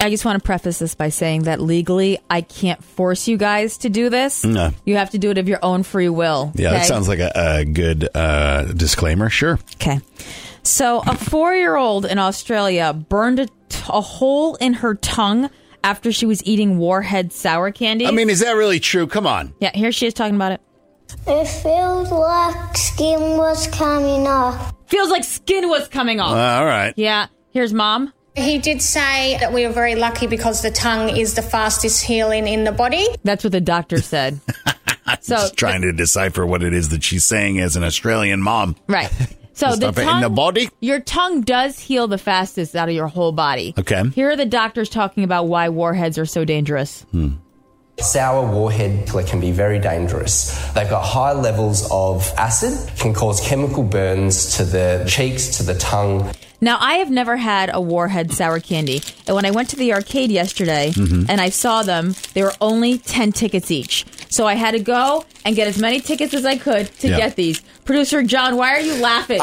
I just want to preface this by saying that legally, I can't force you guys to do this. No. You have to do it of your own free will. Yeah, okay? that sounds like a good disclaimer. Sure. Okay. So a 4-year-old in Australia burned a hole in her tongue after she was eating Warhead sour candy. I mean, is that really true? Come on. Yeah, here she is talking about it. It feels like skin was coming off. Feels like skin was coming off. All right. Yeah. Here's Mom. He did say that we were very lucky because the tongue is the fastest healing in the body. That's what the doctor said. So Just trying to decipher what it is that she's saying as an Australian mom. Right. So the Stuff it tongue, in the body? Your tongue does heal the fastest out of your whole body. Okay. Here are the doctors talking about why warheads are so dangerous. Sour warhead can be very dangerous. They've got high levels of acid, can cause chemical burns to the cheeks, to the tongue. Now, I have never had a Warhead sour candy. And when I went to the arcade yesterday and I saw them, they were only 10 tickets each. So I had to go and get as many tickets as I could to get these. Producer John, why are you laughing?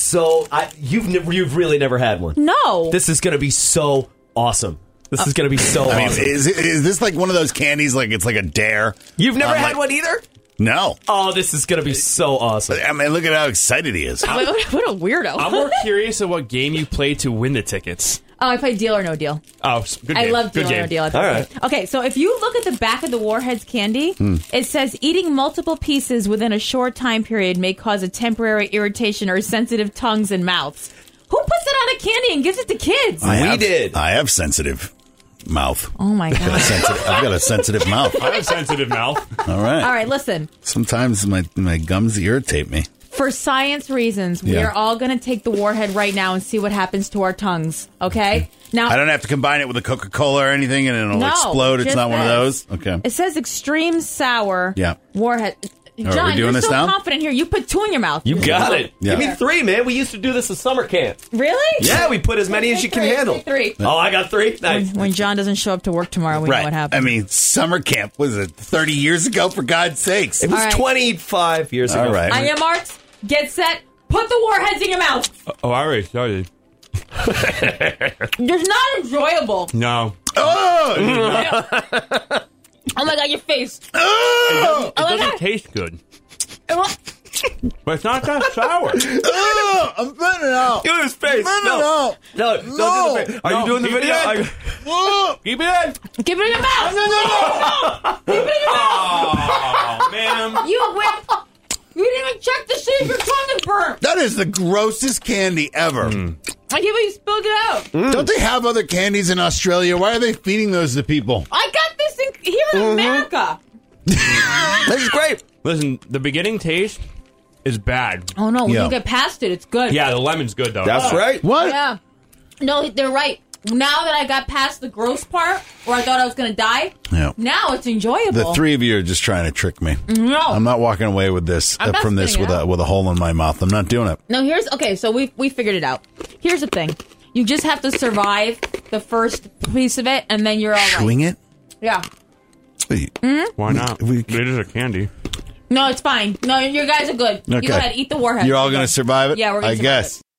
You've really never had one. No. This is going to be so awesome. This is going to be so awesome. I mean, is this like one of those candies, like it's like a dare? You've never had one either? No. Oh, this is going to be so awesome. I mean, look at how excited he is. What a weirdo. I'm more curious of what game you played to win the tickets. Oh, I played Deal or No Deal. Oh, good game. I love Deal Good or No game. Deal. All right. Okay, so if you look at the back of the Warheads candy, it says eating multiple pieces within a short time period may cause a temporary irritation or sensitive tongues and mouths. Who puts it on a candy and gives it to kids? We did. I have sensitive mouth. Oh, my God. I've got a sensitive mouth. I have a sensitive mouth. All right. All right, listen. Sometimes my gums irritate me. For science reasons, we are all going to take the Warhead right now and see what happens to our tongues, okay? Now, I don't have to combine it with a Coca-Cola or anything and it'll explode. It's just not one of this. those? Okay. It says extreme sour Warhead. Are we John, doing you're this so now? confident here. You put 2 in your mouth. You got it. Yeah. Give me 3, man. We used to do this at summer camp. Really? Yeah, we put as many as you can handle. 3. Oh, I got 3? Nice. When John doesn't show up to work tomorrow, we know what happens. I mean, summer camp, was it 30 years ago, for God's sakes? It was All right. 25 years ago. All right. On your marks, get set, put the Warheads in your mouth. Oh, I already started. It's not enjoyable. No. Oh! Oh my God, your face. Oh! It doesn't taste good. But it's not that sour. Oh! I'm spitting it out. Do his face. No. Don't do the face. Are you doing the keep it video? in. Keep it in. Keep it in your mouth. No. Keep it in your mouth. Oh, man. You didn't even check to see if your tongue is burnt. That is the grossest candy ever. I can't believe you spilled it out. Don't they have other candies in Australia? Why are they feeding those to people? I got this here in America. This is great. Listen, the beginning taste is bad. Oh, no. When Yeah. you get past it, it's good. Yeah, the lemon's good, though. That's right. What? Yeah. No, they're right. Now that I got past the gross part, where I thought I was going to die, Yeah. now it's enjoyable. The 3 of you are just trying to trick me. No. I'm not walking away with this I'm not from this spitting with it out. a hole in my mouth. I'm not doing it. No, so we figured it out. Here's the thing. You just have to survive the first piece of it, and then you're all right. Chewing it? Yeah. Wait. Why not? We- It is a candy. No, it's fine. No, you guys are good. Okay. You go ahead, eat the Warhead. You're all going to survive it? Yeah, we're going I to guess.